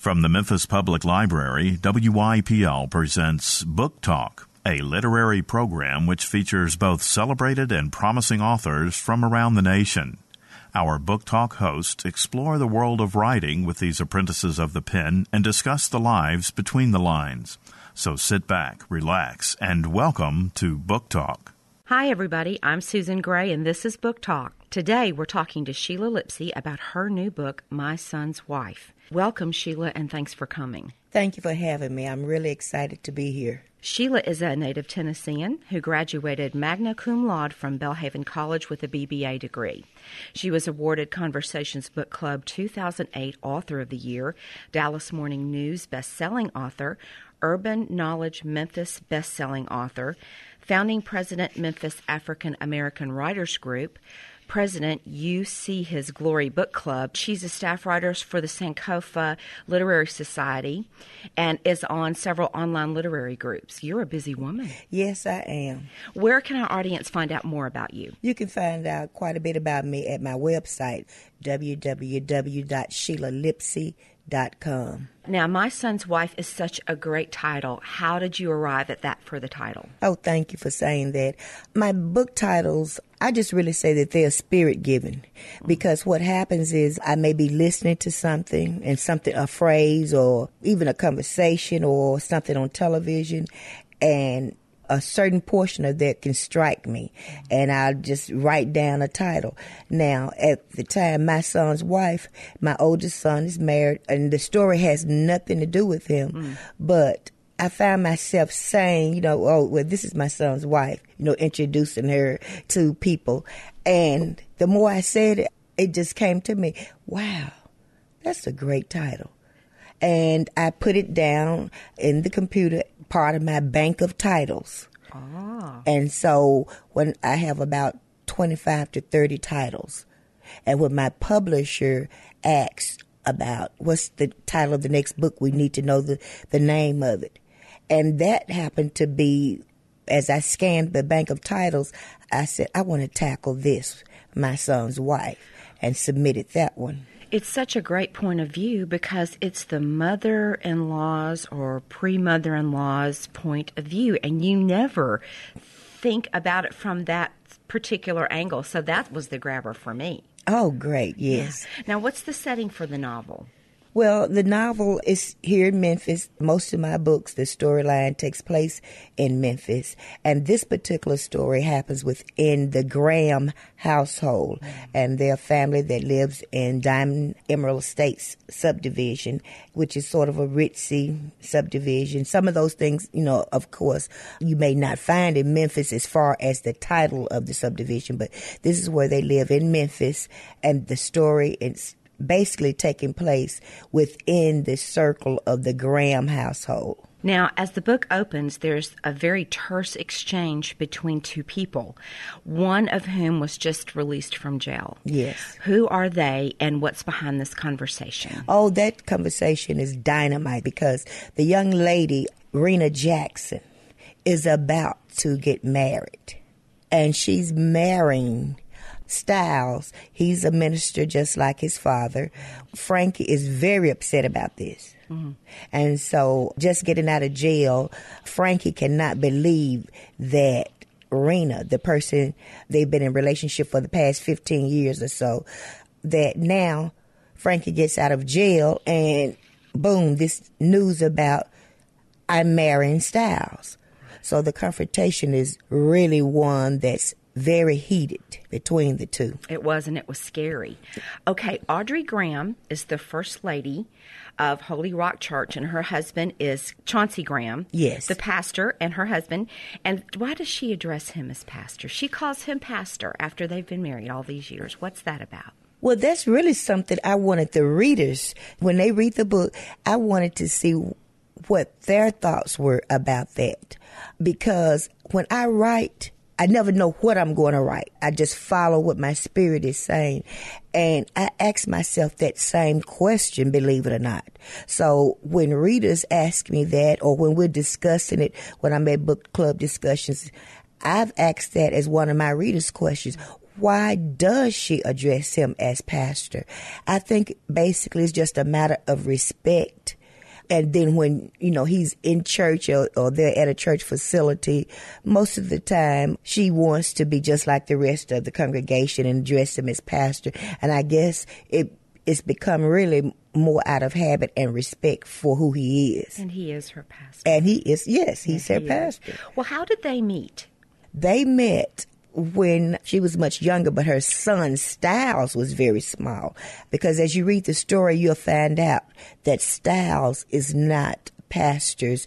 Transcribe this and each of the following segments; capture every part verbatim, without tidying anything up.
From the Memphis Public Library, W Y P L presents Book Talk, a literary program which features both celebrated and promising authors from around the nation. Our Book Talk hosts explore the world of writing with these apprentices of the pen and discuss the lives between the lines. So sit back, relax, and welcome to Book Talk. Hi, everybody. I'm Susan Gray, and this is Book Talk. Today, we're talking to Sheila Lipsey about her new book, My Son's Wife. Welcome, Sheila, and thanks for coming. Thank you for having me. I'm really excited to be here. Sheila is a native Tennessean who graduated magna cum laude from Belhaven College with a B B A degree. She was awarded Conversations Book Club two thousand eight Author of the Year, Dallas Morning News best-selling author, Urban Knowledge Memphis best-selling author, founding president Memphis African American Writers Group, President You See His Glory Book Club. She's a staff writer for the Sankofa Literary Society and is on several online literary groups. You're a busy woman. Yes, I am. Where can our audience find out more about you? You can find out quite a bit about me at my website, w w w dot sheila lipsey dot com. Now, My Son's Wife is such a great title. How did you arrive at that for the title? Oh, thank you for saying that. My book titles, I just really say that they're spirit-given, because what happens is I may be listening to something and something, a phrase or even a conversation or something on television, and a certain portion of that can strike me, and I'll just write down a title. Now, at the time, My Son's Wife, my oldest son is married, and the story has nothing to do with him, mm. but I found myself saying, you know, oh, well, this is my son's wife, you know, introducing her to people. And the more I said it, it just came to me, wow, that's a great title. And I put it down in the computer, part of my bank of titles. Ah. And so when I have about twenty-five to thirty titles, and when my publisher asks about what's the title of the next book, we need to know the, the name of it. And that happened to be, as I scanned the bank of titles, I said, I want to tackle this, My Son's Wife, and submitted that one. It's such a great point of view because it's the mother-in-law's or pre-mother-in-law's point of view, and you never think about it from that particular angle. So that was the grabber for me. Oh, great, yes. Yeah. Now, what's the setting for the novel? Well, the novel is here in Memphis. Most of my books, the storyline takes place in Memphis. And this particular story happens within the Graham household. And their family that lives in Diamond Emerald Estates subdivision, which is sort of a ritzy subdivision. Some of those things, you know, of course, you may not find in Memphis as far as the title of the subdivision. But this is where they live in Memphis. And the story is basically taking place within the circle of the Graham household. Now, as the book opens, there's a very terse exchange between two people, one of whom was just released from jail. Yes. Who are they, and what's behind this conversation? Oh, that conversation is dynamite, because the young lady, Rena Jackson, is about to get married, and she's marrying Styles. He's a minister just like his father. Frankie is very upset about this. Mm-hmm. And so just getting out of jail, Frankie cannot believe that Rena, the person they've been in a relationship for the past fifteen years or so, that now Frankie gets out of jail and boom, this news about I'm marrying Styles. So the confrontation is really one that's very heated between the two. It was, and it was scary. Okay, Audrey Graham is the first lady of Holy Rock Church, and her husband is Chauncey Graham. Yes. The pastor and her husband. And why does she address him as pastor? She calls him pastor after they've been married all these years. What's that about? Well, that's really something I wanted the readers, when they read the book, I wanted to see what their thoughts were about that. Because when I write, I never know what I'm going to write. I just follow what my spirit is saying. And I ask myself that same question, believe it or not. So when readers ask me that, or when we're discussing it, when I'm at book club discussions, I've asked that as one of my readers' questions. Why does she address him as pastor? I think basically it's just a matter of respect And then when, you know, he's in church or, or they're at a church facility, most of the time she wants to be just like the rest of the congregation and address him as pastor. And I guess it it's become really more out of habit and respect for who he is. And he is her pastor. And he is, yes, he's yeah, her he pastor. Is. Well, how did they meet? They met when she was much younger, but her son Styles was very small. Because as you read the story, you'll find out that Styles is not pastor's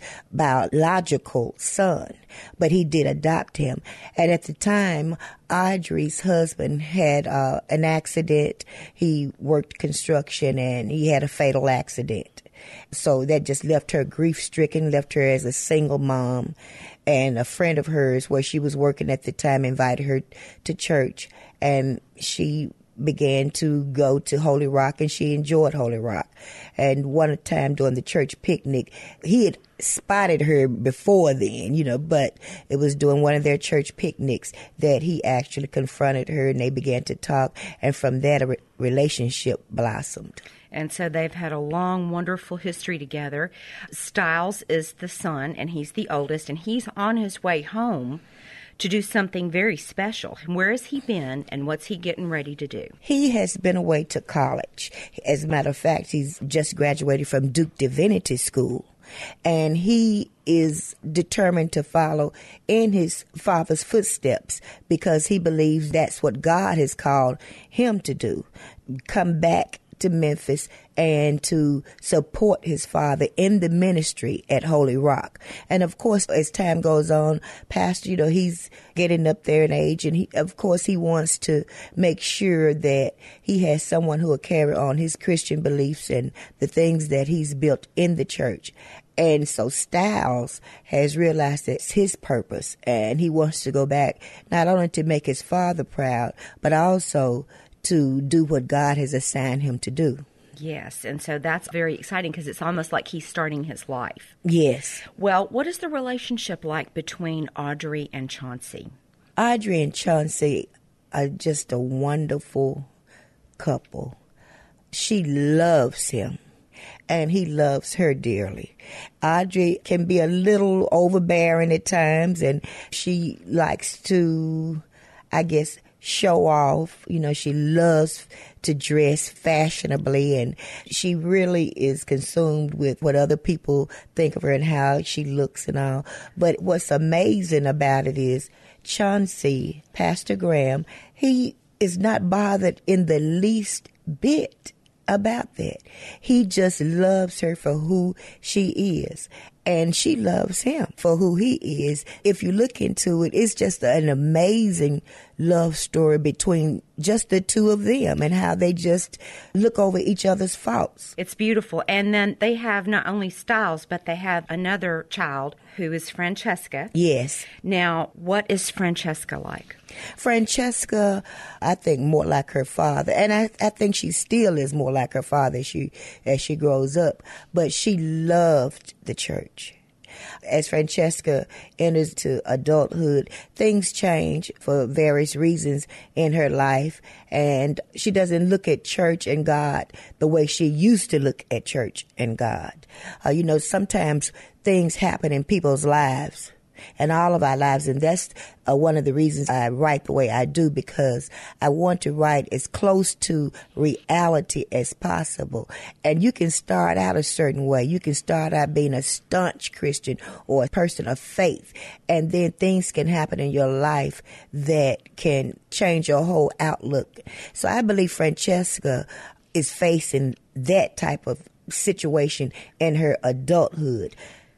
biological son, but he did adopt him. And at the time, Audrey's husband had uh, an accident. He worked construction and he had a fatal accident. So that just left her grief-stricken, left her as a single mom. And a friend of hers, where she was working at the time, invited her to church. And she began to go to Holy Rock, and she enjoyed Holy Rock. And one time during the church picnic, he had spotted her before then, you know, but it was during one of their church picnics that he actually confronted her, and they began to talk. And from that, a re- relationship blossomed. And so they've had a long, wonderful history together. Styles is the son, and he's the oldest, and he's on his way home to do something very special. Where has he been, and what's he getting ready to do? He has been away to college. As a matter of fact, he's just graduated from Duke Divinity School, and he is determined to follow in his father's footsteps because he believes that's what God has called him to do. Come back to Memphis and to support his father in the ministry at Holy Rock. And of course, as time goes on, Pastor, you know, he's getting up there in age, and he, of course, he wants to make sure that he has someone who will carry on his Christian beliefs and the things that he's built in the church. And so Styles has realized that's his purpose, and he wants to go back not only to make his father proud, but also to do what God has assigned him to do. Yes, and so that's very exciting because it's almost like he's starting his life. Yes. Well, what is the relationship like between Audrey and Chauncey? Audrey and Chauncey are just a wonderful couple. She loves him, and he loves her dearly. Audrey can be a little overbearing at times, and she likes to, I guess, show off. You know, she loves to dress fashionably, and she really is consumed with what other people think of her and how she looks and all. But what's amazing about it is Chauncey, Pastor Graham, he is not bothered in the least bit about that. He just loves her for who she is, and she loves him for who he is. If you look into it, it's just an amazing love story between just the two of them and how they just look over each other's faults. It's beautiful. And then they have not only Styles, but they have another child who is Francesca. Yes. Now, what is Francesca like? Francesca, I think more like her father, and I, I think she still is more like her father as she, as she grows up, but she loved the church. As Francesca enters to adulthood, things change for various reasons in her life, and she doesn't look at church and God the way she used to look at church and God. Uh, you know, sometimes things happen in people's lives, and all of our lives, and that's uh, one of the reasons I write the way I do, because I want to write as close to reality as possible. And you can start out a certain way. You can start out being a staunch Christian or a person of faith, and then things can happen in your life that can change your whole outlook. So I believe Francesca is facing that type of situation in her adulthood.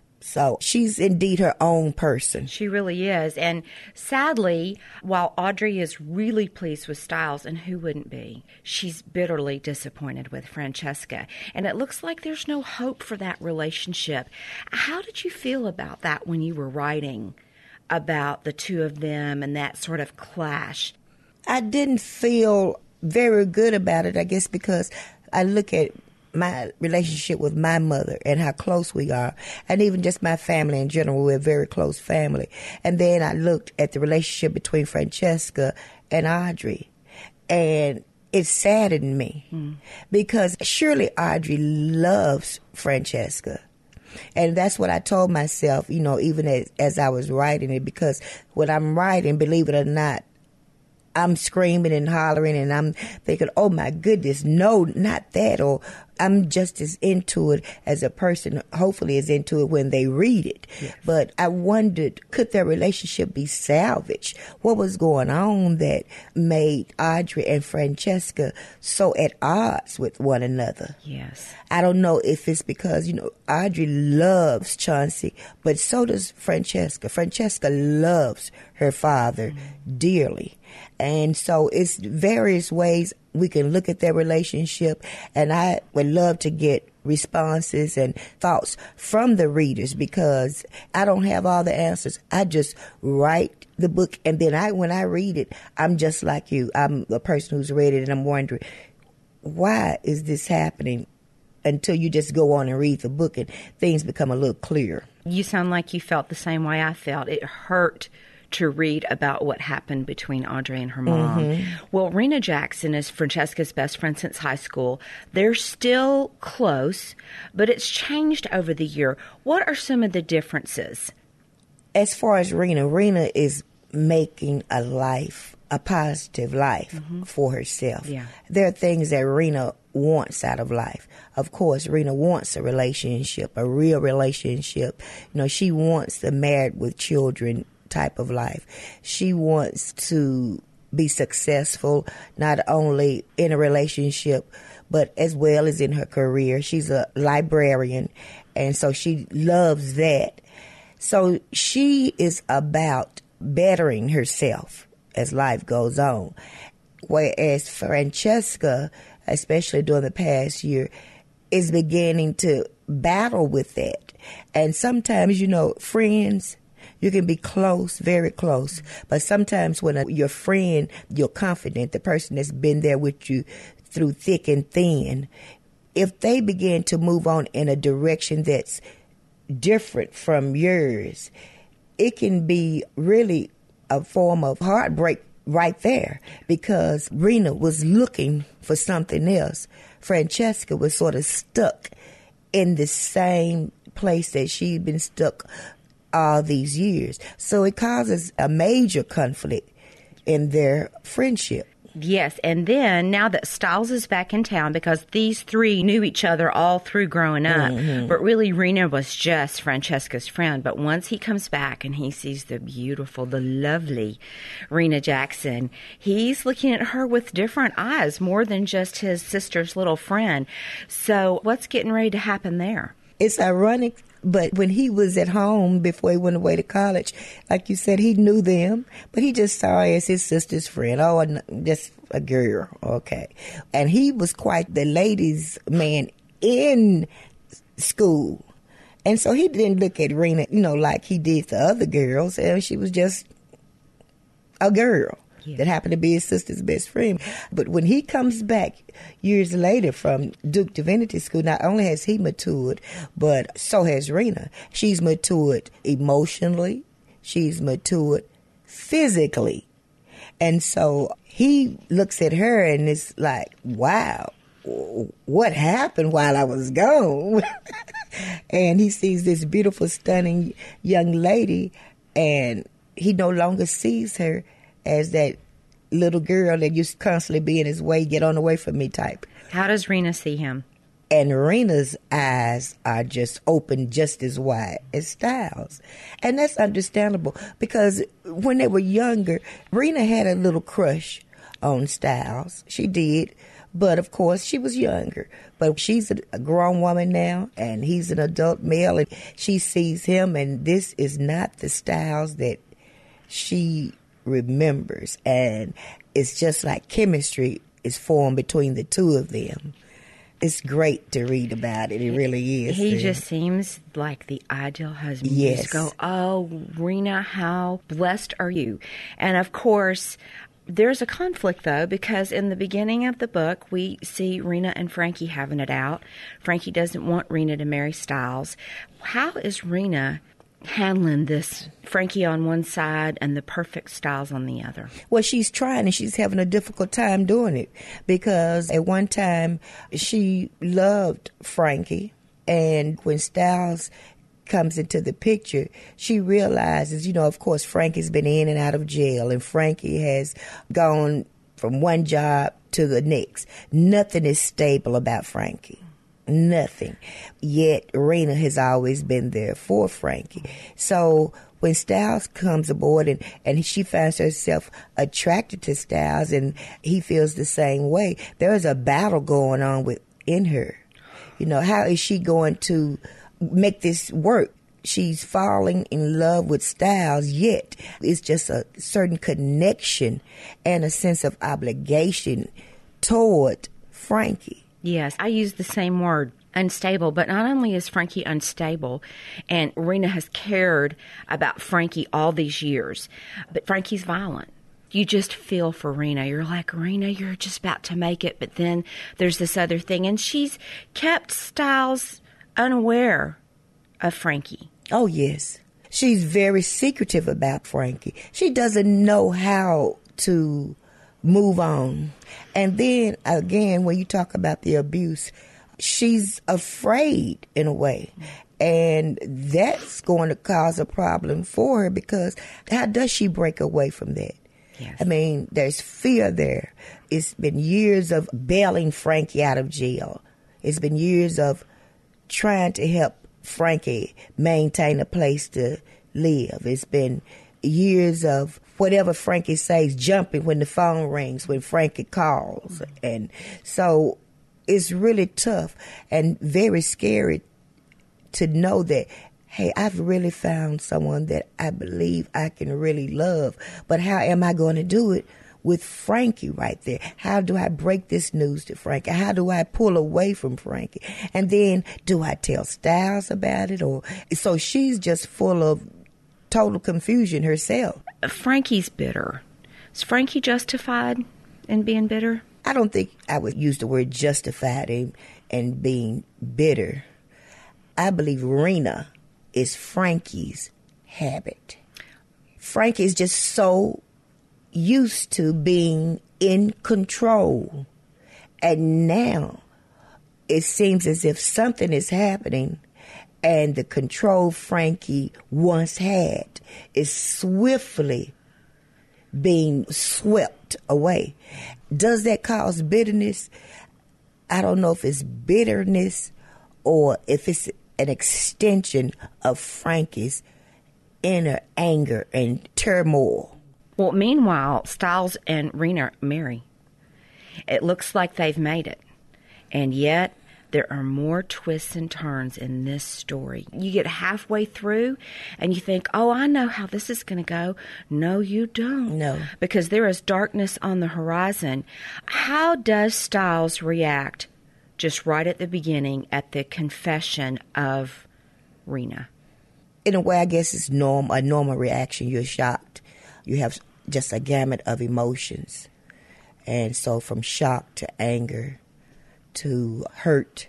So she's indeed her own person. She really is. And sadly, while Audrey is really pleased with Styles, and who wouldn't be, she's bitterly disappointed with Francesca. And it looks like there's no hope for that relationship. How did you feel about that when you were writing about the two of them and that sort of clash? I didn't feel very good about it, I guess, because I look at my relationship with my mother and how close we are, and even just my family in general. We're a very close family. And then I looked at the relationship between Francesca and Audrey, and it saddened me mm. because surely Audrey loves Francesca. And that's what I told myself, you know, even as, as I was writing it, because when I'm writing, believe it or not, I'm screaming and hollering and I'm thinking, oh my goodness, no, not that. Or I'm just as into it as a person hopefully is into it when they read it. Yes. But I wondered, could their relationship be salvaged? What was going on that made Audrey and Francesca so at odds with one another? Yes. I don't know if it's because, you know, Audrey loves Chauncey, but so does Francesca. Francesca loves her father mm-hmm. dearly. And so it's various ways we can look at their relationship, and I would love to get responses and thoughts from the readers because I don't have all the answers. I just write the book, and then I, when I read it, I'm just like you. I'm a person who's read it, and I'm wondering, why is this happening? Until you just go on and read the book, and things become a little clearer. You sound like you felt the same way I felt. It hurt to read about what happened between Audrey and her mom. Mm-hmm. Well, Rena Jackson is Francesca's best friend since high school. They're still close, but it's changed over the year. What are some of the differences? As far as Rena, Rena is making a life, a positive life mm-hmm. for herself. Yeah. There are things that Rena wants out of life. Of course, Rena wants a relationship, a real relationship. You know, she wants the married with children type of life. She wants to be successful not only in a relationship but as well as in her career. She's a librarian, and so she loves that. So she is about bettering herself as life goes on. Whereas Francesca, especially during the past year, is beginning to battle with that. And sometimes, you know, friends, you can be close, very close, but sometimes when a, your friend, your confidant, the person that's been there with you through thick and thin, if they begin to move on in a direction that's different from yours, it can be really a form of heartbreak right there, because Rena was looking for something else. Francesca was sort of stuck in the same place that she'd been stuck all these years. So it causes a major conflict in their friendship. Yes, and then now that Stiles is back in town, because these three knew each other all through growing up, mm-hmm. but really Rena was just Francesca's friend. But once he comes back and he sees the beautiful, the lovely Rena Jackson, he's looking at her with different eyes, more than just his sister's little friend. So what's getting ready to happen there? It's ironic, but when he was at home before he went away to college, like you said, he knew them, but he just saw her as his sister's friend. Oh, just a girl, okay. And he was quite the ladies' man in school. And so he didn't look at Rena, you know, like he did the other girls. And she was just a girl. Yeah. That happened to be his sister's best friend. But when he comes back years later from Duke Divinity School, not only has he matured, but so has Rena. She's matured emotionally. She's matured physically. And so he looks at her and it's like, wow, what happened while I was gone? And he sees this beautiful, stunning young lady, and he no longer sees her as that little girl that used to constantly be in his way, get on away from me type. How does Rena see him? And Rena's eyes are just open just as wide as Stiles. And that's understandable, because when they were younger, Rena had a little crush on Stiles. She did. But, of course, she was younger. But she's a, a grown woman now, and he's an adult male, and she sees him, and this is not the Stiles that she remembers. And it's just like chemistry is formed between the two of them. It's great to read about it. It really is. He just seems like the ideal husband. Yes. You just go, oh, Rena, how blessed are you? And, of course, there's a conflict, though, because in the beginning of the book, we see Rena and Frankie having it out. Frankie doesn't want Rena to marry Stiles. How is Rena handling this, Frankie on one side and the perfect Stiles on the other? Well, she's trying, and she's having a difficult time doing it, because at one time she loved Frankie, And when Styles comes into the picture, she realizes, you know, of course, Frankie's been in and out of jail, and Frankie has gone from one job to the next. Nothing is stable about Frankie. Nothing. Yet Rena has always been there for Frankie. So when Styles comes aboard and, and she finds herself attracted to Styles and he feels the same way, there is a battle going on within her. You know, how is she going to make this work? She's falling in love with Styles, yet it's just a certain connection and a sense of obligation toward Frankie. Yes, I use the same word, unstable. But not only is Frankie unstable, and Rena has cared about Frankie all these years, but Frankie's violent. You just feel for Rena. You're like, Rena, you're just about to make it. But then there's this other thing. And she's kept Styles unaware of Frankie. Oh, yes. She's very secretive about Frankie. She doesn't know how to move on. And then, again, when you talk about the abuse, she's afraid in a way. And that's going to cause a problem for her, because how does she break away from that? Yes. I mean, there's fear there. It's been years of bailing Frankie out of jail. It's been years of trying to help Frankie maintain a place to live. It's been years of whatever Frankie says, jumping when the phone rings, when Frankie calls. And so it's really tough and very scary to know that, hey, I've really found someone that I believe I can really love. But how am I going to do it with Frankie right there? How do I break this news to Frankie? How do I pull away from Frankie? And then do I tell Styles about it? Or so she's just full of total confusion herself. Frankie's bitter. Is Frankie justified in being bitter? I don't think I would use the word justified in, in being bitter. I believe Rena is Frankie's habit. Frankie is just so used to being in control. And now it seems as if something is happening and the control Frankie once had is swiftly being swept away. Does that cause bitterness? I don't know if it's bitterness or if it's an extension of Frankie's inner anger and turmoil. Well, meanwhile, Styles and Rena marry. It looks like they've made it. And yet, there are more twists and turns in this story. You get halfway through and you think, oh, I know how this is going to go. No, you don't. No. Because there is darkness on the horizon. How does Styles react just right at the beginning at the confession of Rena? In a way, I guess it's norm, a normal reaction. You're shocked. You have just a gamut of emotions. And so from shock to anger to hurt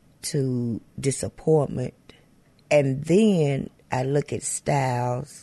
to disappointment. And then I look at Styles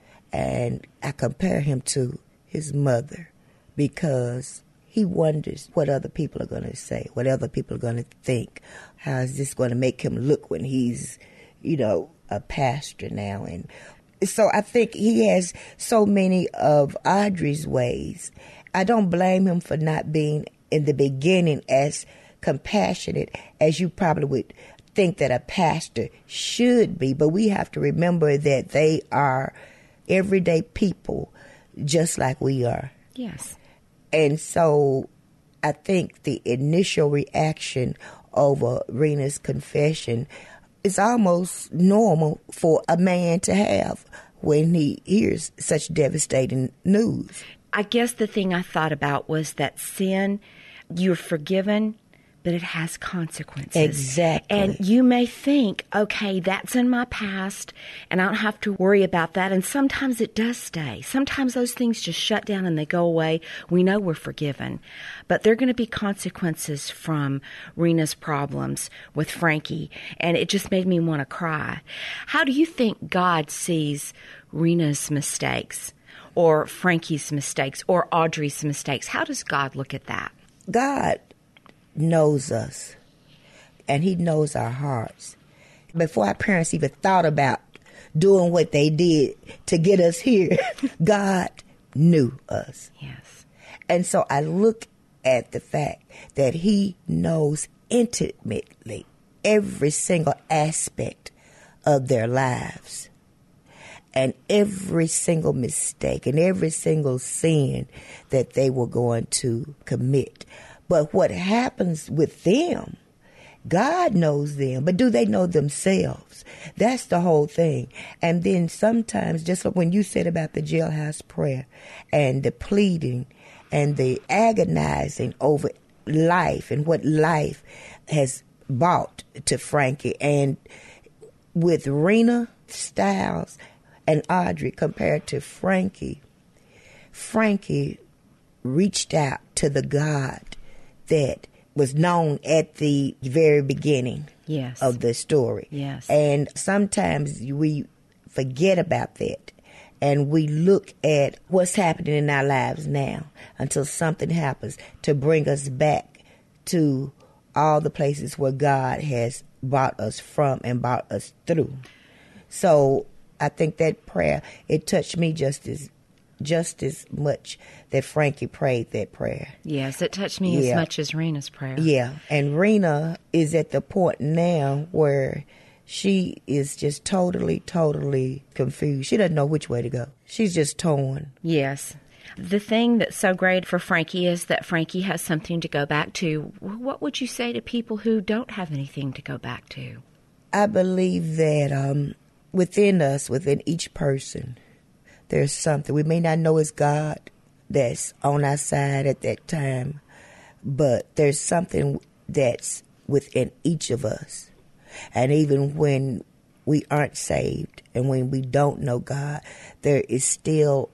and I compare him to his mother, because he wonders what other people are going to say, what other people are going to think. How is this going to make him look when he's, you know, a pastor now? And so I think he has so many of Audrey's ways. I don't blame him for not being in the beginning as compassionate as you probably would think that a pastor should be. But we have to remember that they are everyday people just like we are. Yes. And so I think the initial reaction over Rena's confession is almost normal for a man to have when he hears such devastating news. I guess the thing I thought about was that sin, you're forgiven, but it has consequences. Exactly. And you may think, okay, that's in my past, and I don't have to worry about that. And sometimes it does stay. Sometimes those things just shut down and they go away. We know we're forgiven. But there are going to be consequences from Rena's problems with Frankie, and it just made me want to cry. How do you think God sees Rena's mistakes, or Frankie's mistakes, or Audrey's mistakes? How does God look at that? God knows us. and he knows our hearts. Before our parents even thought about doing what they did to get us here, God knew us. Yes. And so I look at the fact that he knows intimately every single aspect of their lives and every single mistake and every single sin that they were going to commit. But what happens with them, God knows them, but do they know themselves? That's the whole thing. And then sometimes, just like when you said about the jailhouse prayer and the pleading and the agonizing over life and what life has brought to Frankie, and with Rena Stiles and Audrey compared to Frankie, Frankie reached out to the God that was known at the very beginning yes. of the story. Yes. And sometimes we forget about that and we look at what's happening in our lives now until something happens to bring us back to all the places where God has brought us from and brought us through. So I think that prayer, it touched me just as just as much that Frankie prayed that prayer. Yes, it touched me yeah. as much as Rena's prayer. Yeah, and Rena is at the point now where she is just totally, totally confused. She doesn't know which way to go. She's just torn. Yes. The thing that's so great for Frankie is that Frankie has something to go back to. What would you say to people who don't have anything to go back to? I believe that um, within us, within each person, there's something. We may not know it's God that's on our side at that time, but there's something that's within each of us. And even when we aren't saved and when we don't know God, there is still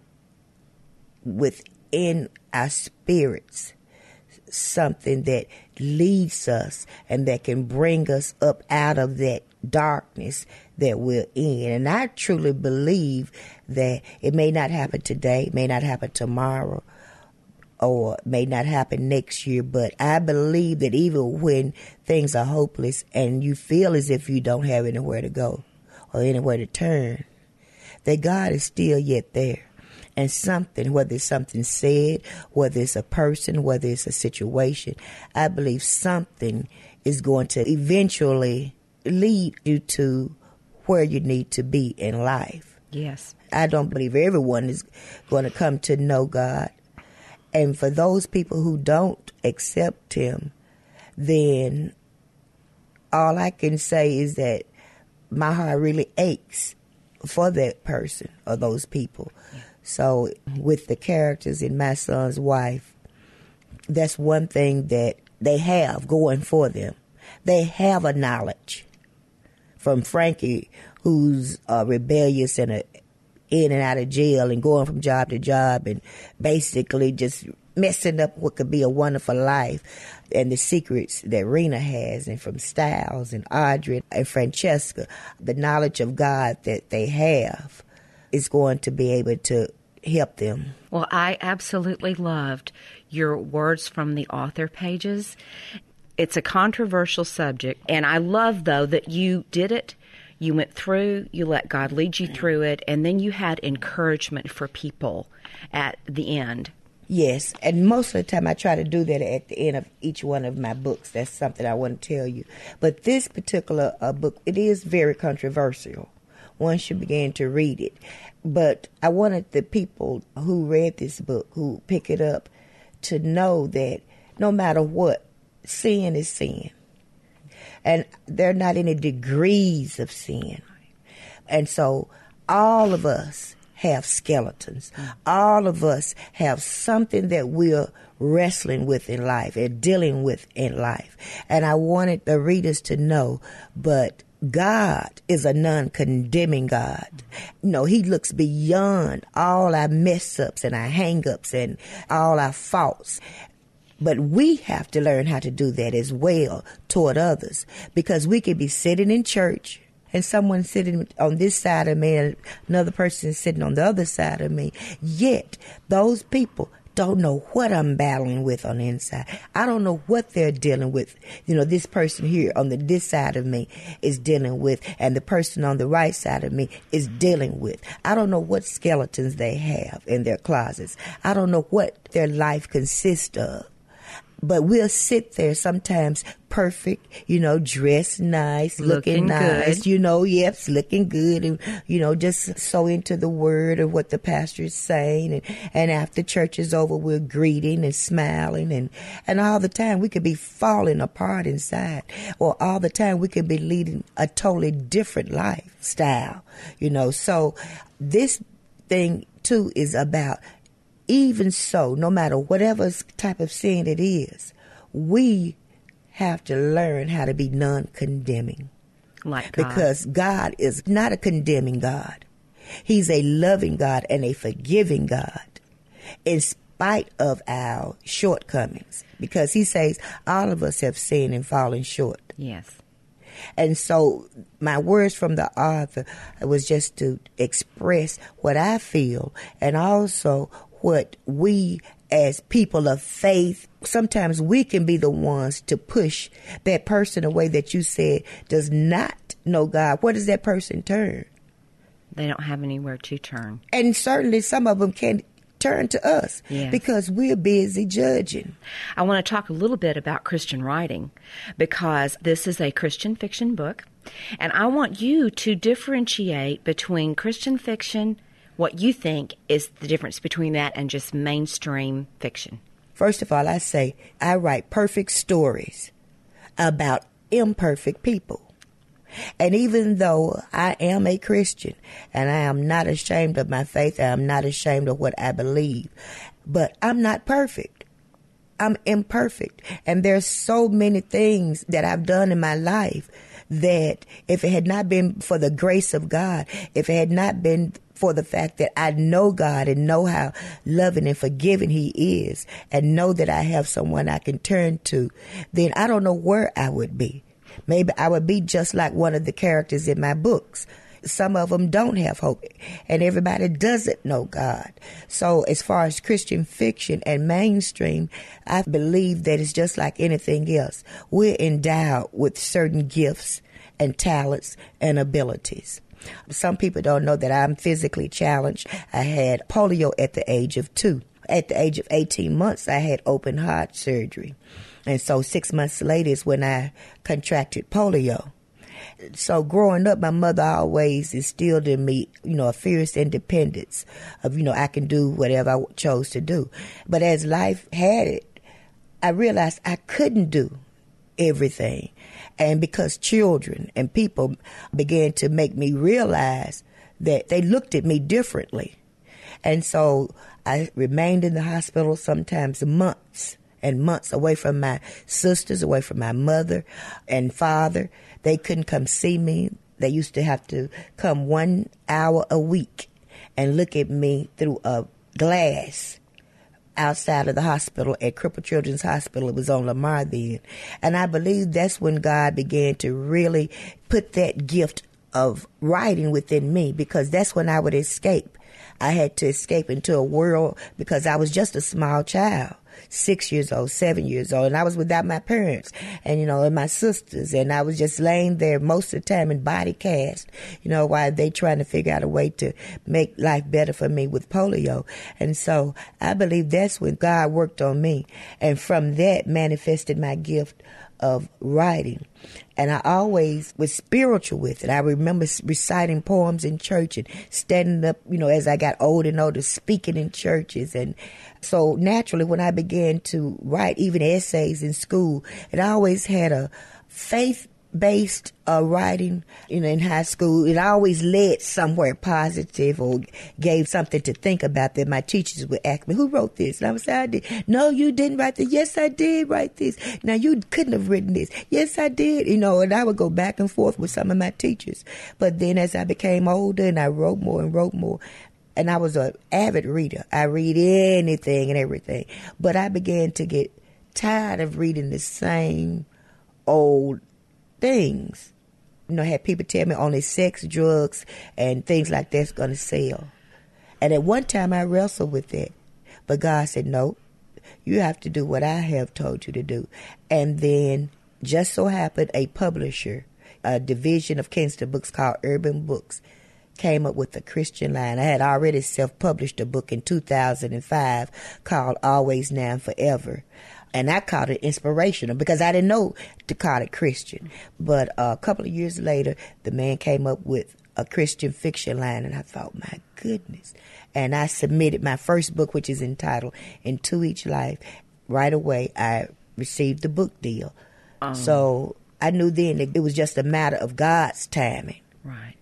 within our spirits something that leads us and that can bring us up out of that darkness that we're in. And I truly believe that it may not happen today, may not happen tomorrow, or may not happen next year, but I believe that even when things are hopeless and you feel as if you don't have anywhere to go or anywhere to turn, that God is still yet there. And something, whether it's something said, whether it's a person, whether it's a situation, I believe something is going to eventually lead you to where you need to be in life. Yes. I don't believe everyone is going to come to know God. And for those people who don't accept him, then all I can say is that my heart really aches for that person or those people. Yeah. So with the characters in My Son's Wife, that's one thing that they have going for them. They have a knowledge from Frankie, who's uh, rebellious and a, in and out of jail and going from job to job and basically just messing up what could be a wonderful life, and the secrets that Rena has, and from Stiles and Audrey and Francesca, the knowledge of God that they have is going to be able to help them. Well, I absolutely loved your words from the author pages. It's a controversial subject, and I love, though, that you did it. You went through, you let God lead you through it, and then you had encouragement for people at the end. Yes, and most of the time I try to do that at the end of each one of my books. That's something I want to tell you. But this particular uh, book, it is very controversial once you begin to read it. But I wanted the people who read this book, who pick it up, to know that no matter what, sin is sin. And there are not any degrees of sin. And so all of us have skeletons. All of us have something that we're wrestling with in life and dealing with in life. And I wanted the readers to know, but God is a non-condemning God. You know, he looks beyond all our mess-ups and our hang-ups and all our faults. But we have to learn how to do that as well toward others, because we could be sitting in church and someone sitting on this side of me and another person sitting on the other side of me, yet those people don't know what I'm battling with on the inside. I don't know what they're dealing with. You know, this person here on the this side of me is dealing with, and the person on the right side of me is dealing with. I don't know what skeletons they have in their closets. I don't know what their life consists of. But we'll sit there sometimes perfect, you know, dressed nice, looking, looking nice, good. you know, yep, looking good, and, you know, just so into the word of what the pastor is saying. And, and after church is over, we're greeting and smiling. And, and all the time we could be falling apart inside. Or all the time we could be leading a totally different lifestyle, you know. So this thing, too, is about even so, no matter whatever type of sin it is, we have to learn how to be non-condemning. Like God. Because God is not a condemning God. He's a loving God and a forgiving God in spite of our shortcomings. Because he says all of us have sinned and fallen short. Yes. And so my words from the author was just to express what I feel, and also what we as people of faith, sometimes we can be the ones to push that person away that you said does not know God. Where does that person turn? They don't have anywhere to turn. And certainly some of them can turn to us, yes, because we're busy judging. I want to talk a little bit about Christian writing, because this is a Christian fiction book, and I want you to differentiate between Christian fiction, what you think is the difference between that and just mainstream fiction. First of all, I say I write perfect stories about imperfect people. And even though I am a Christian and I am not ashamed of my faith, I am not ashamed of what I believe, but I'm not perfect. I'm imperfect. And there's so many things that I've done in my life that if it had not been for the grace of God, if it had not been for the fact that I know God and know how loving and forgiving he is, and know that I have someone I can turn to, then I don't know where I would be. Maybe I would be just like one of the characters in my books. Some of them don't have hope, and everybody doesn't know God. So as far as Christian fiction and mainstream, I believe that it's just like anything else. We're endowed with certain gifts and talents and abilities. Some people don't know that I'm physically challenged. I had polio at the age of two. At the age of eighteen months, I had open heart surgery. And so six months later is when I contracted polio. So growing up, my mother always instilled in me, you know, a fierce independence of, you know, I can do whatever I chose to do. But as life had it, I realized I couldn't do everything. And because children and people began to make me realize that they looked at me differently. And so I remained in the hospital sometimes months and months away from my sisters, away from my mother and father. They couldn't come see me. They used to have to come one hour a week and look at me through a glass outside of the hospital at Crippled Children's Hospital. It was on Lamar then. And I believe that's when God began to really put that gift of writing within me, because that's when I would escape. I had to escape into a world because I was just a small child. Six years old, seven years old, and I was without my parents and, you know, and my sisters, and I was just laying there most of the time in body cast, you know, while they trying to figure out a way to make life better for me with polio. And so I believe that's when God worked on me, and from that manifested my gift of writing. And I always was spiritual with it. I remember reciting poems in church and standing up, you know, as I got older and older, speaking in churches. And so naturally, when I began to write even essays in school, it always had a faith-based uh, writing, you know, in high school. It always led somewhere positive or gave something to think about that my teachers would ask me, who wrote this? And I would say, I did. No, you didn't write this. Yes, I did write this. Now, you couldn't have written this. Yes, I did. You know, and I would go back and forth with some of my teachers. But then as I became older and I wrote more and wrote more, and I was an avid reader. I read anything and everything. But I began to get tired of reading the same old things. You know, I had people tell me only sex, drugs, and things like that's going to sell. And at one time I wrestled with that. But God said, no, you have to do what I have told you to do. And then just so happened a publisher, a division of Kingston Books called Urban Books, came up with a Christian line. I had already self-published a book in two thousand five called Always, Now, and Forever. And I called it inspirational because I didn't know to call it Christian. But uh, a couple of years later, the man came up with a Christian fiction line, and I thought, my goodness. And I submitted my first book, which is entitled Into Each Life. Right away, I received the book deal. Um, so I knew then that it was just a matter of God's timing. Right.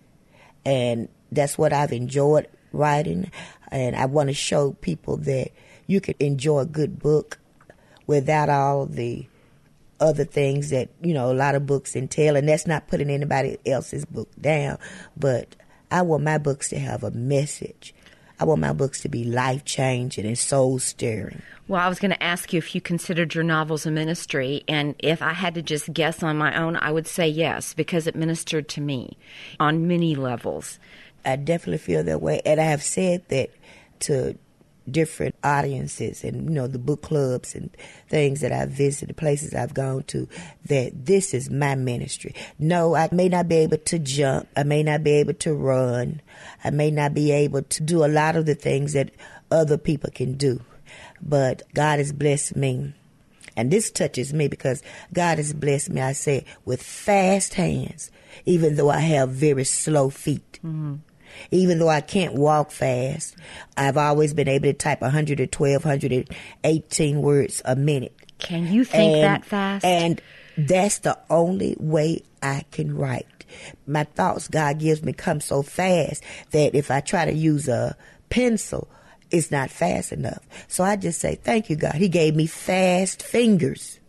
And that's what I've enjoyed writing. And I want to show people that you can enjoy a good book without all the other things that, you know, a lot of books entail. And that's not putting anybody else's book down. But I want my books to have a message. I want my books to be life-changing and soul-stirring. Well, I was going to ask you if you considered your novels a ministry, and if I had to just guess on my own, I would say yes, because it ministered to me on many levels. I definitely feel that way, and I have said that to different audiences and, you know, the book clubs and things that I've visited, places I've gone to, that this is my ministry. No, I may not be able to jump. I may not be able to run. I may not be able to do a lot of the things that other people can do. But God has blessed me. And this touches me because God has blessed me, I say, with fast hands, even though I have very slow feet. Mm-hmm. Even though I can't walk fast, I've always been able to type one hundred twelve, one hundred eighteen words a minute. Can you think and, that fast? And that's the only way I can write. My thoughts God gives me come so fast that if I try to use a pencil, it's not fast enough. So I just say, thank you, God. He gave me fast fingers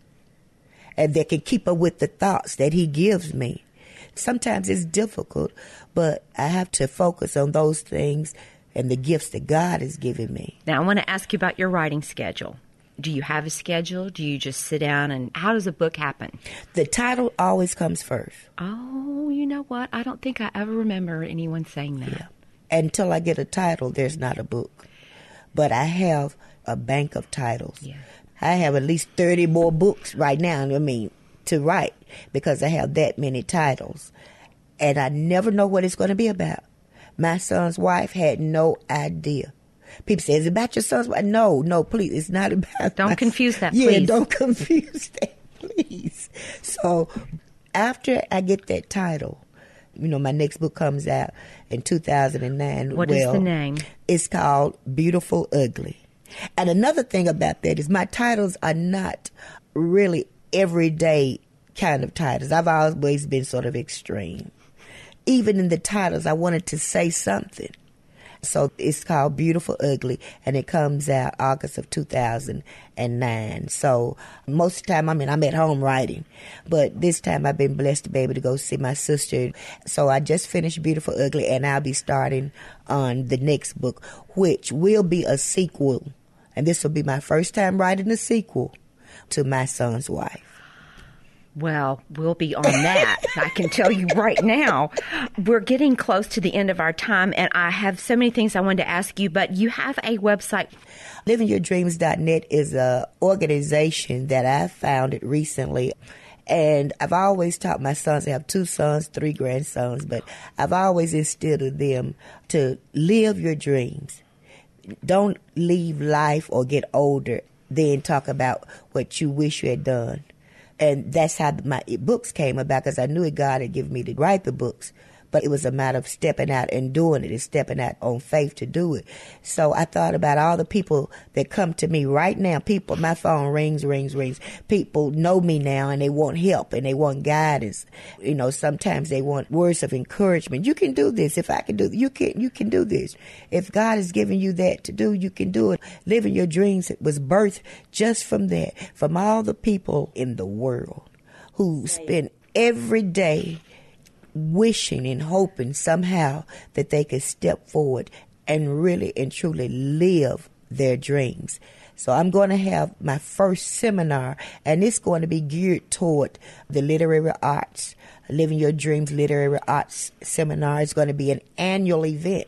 and that can keep up with the thoughts that he gives me. Sometimes it's difficult, but I have to focus on those things and the gifts that God has given me. Now, I want to ask you about your writing schedule. Do you have a schedule? Do you just sit down, and how does a book happen? The title always comes first. Oh, you know what? I don't think I ever remember anyone saying that. Yeah. Until I get a title, there's not a book. But I have a bank of titles. Yeah. I have at least thirty more books right now, I mean, to write, because I have that many titles. And I never know what it's going to be about. My son's wife had no idea. People say, is it about your son's wife? No, no, please, it's not about Don't my confuse that, yeah, please. Yeah, don't confuse that, please. So after I get that title, you know, my next book comes out in two thousand nine. What well, is the name? It's called Beautiful Ugly. And another thing about that is my titles are not really everyday kind of titles. I've always been sort of extreme. Even in the titles, I wanted to say something. So it's called Beautiful Ugly, and it comes out August of two thousand nine. So most of the time, I mean, I'm at home writing. But this time I've been blessed to be able to go see my sister. So I just finished Beautiful Ugly, and I'll be starting on the next book, which will be a sequel. And this will be my first time writing a sequel to My Son's Wife. Well, we'll be on that. I can tell you right now. We're getting close to the end of our time, and I have so many things I wanted to ask you, but you have a website. living your dreams dot net is an organization that I founded recently. And I've always taught my sons, I have two sons, three grandsons, but I've always instilled in them to live your dreams. Don't leave life or get older, then talk about what you wish you had done. And that's how my books came about, because I knew God had given me to write the books. But it was a matter of stepping out and doing it and stepping out on faith to do it. So I thought about all the people that come to me right now. People, my phone rings, rings, rings. People know me now, and they want help and they want guidance. You know, sometimes they want words of encouragement. You can do this. If I can do you can you can do this. If God has given you that to do, you can do it. Living your dreams was birthed just from that, from all the people in the world who spend every day wishing and hoping somehow that they could step forward and really and truly live their dreams. So I'm going to have my first seminar, and it's going to be geared toward the literary arts. Living Your Dreams Literary Arts Seminar is going to be an annual event.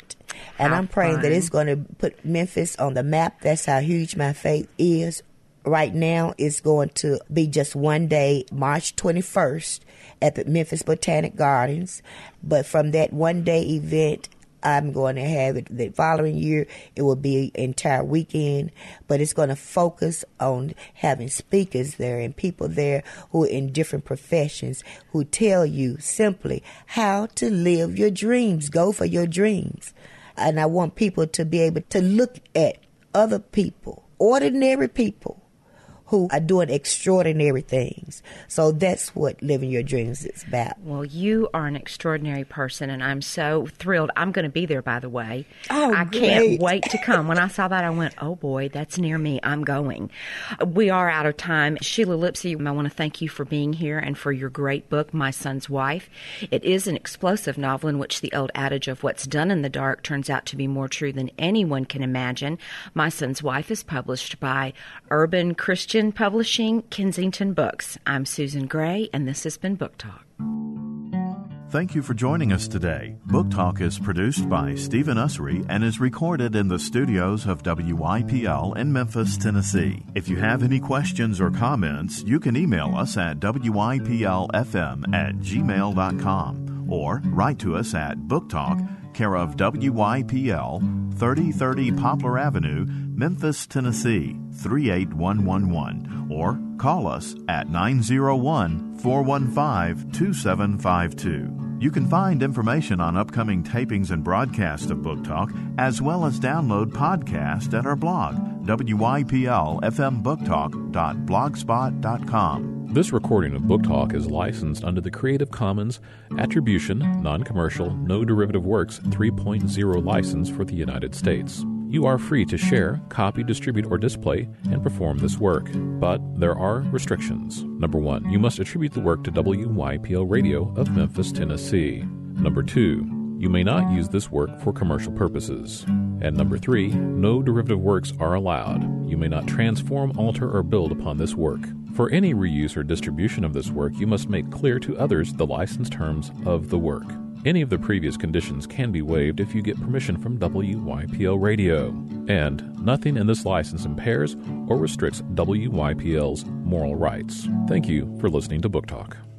And How I'm praying fun. that it's going to put Memphis on the map. That's how huge my faith is. Right now, it's going to be just one day, March twenty-first, at the Memphis Botanic Gardens. But from that one-day event, I'm going to have it the following year. It will be an entire weekend, but it's going to focus on having speakers there and people there who are in different professions who tell you simply how to live your dreams. Go for your dreams. And I want people to be able to look at other people, ordinary people, who are doing extraordinary things. So that's what living your dreams is about. Well, you are an extraordinary person, and I'm so thrilled. I'm going to be there, by the way. Oh, I great. can't wait to come. When I saw that, I went, oh, boy, that's near me. I'm going. We are out of time. Sheila Lipsey, I want to thank you for being here and for your great book, My Son's Wife. It is an explosive novel in which the old adage of what's done in the dark turns out to be more true than anyone can imagine. My Son's Wife is published by Urban Christian Publishing, Kensington Books. I'm Susan Gray, and this has been Book Talk. Thank you for joining us today. Book Talk is produced by Stephen Usry and is recorded in the studios of W Y P L in Memphis, Tennessee. If you have any questions or comments, you can email us at W Y P L F M at gmail dot com or write to us at Book Talk, care of W Y P L, thirty thirty Poplar Avenue, Memphis, Tennessee, three eight one one one, or call us at nine oh one, four one five, two seven five two. You can find information on upcoming tapings and broadcasts of Book Talk, as well as download podcasts at our blog, W Y P L F M book talk dot blogspot dot com. This recording of Book Talk is licensed under the Creative Commons Attribution, Non-Commercial, No Derivative Works three point oh license for the United States. You are free to share, copy, distribute, or display and perform this work, but there are restrictions. Number one, you must attribute the work to W Y P L Radio of Memphis, Tennessee. Number two, you may not use this work for commercial purposes. And number three, no derivative works are allowed. You may not transform, alter, or build upon this work. For any reuse or distribution of this work, you must make clear to others the license terms of the work. Any of the previous conditions can be waived if you get permission from W Y P L Radio. And nothing in this license impairs or restricts W Y P L's moral rights. Thank you for listening to Book Talk.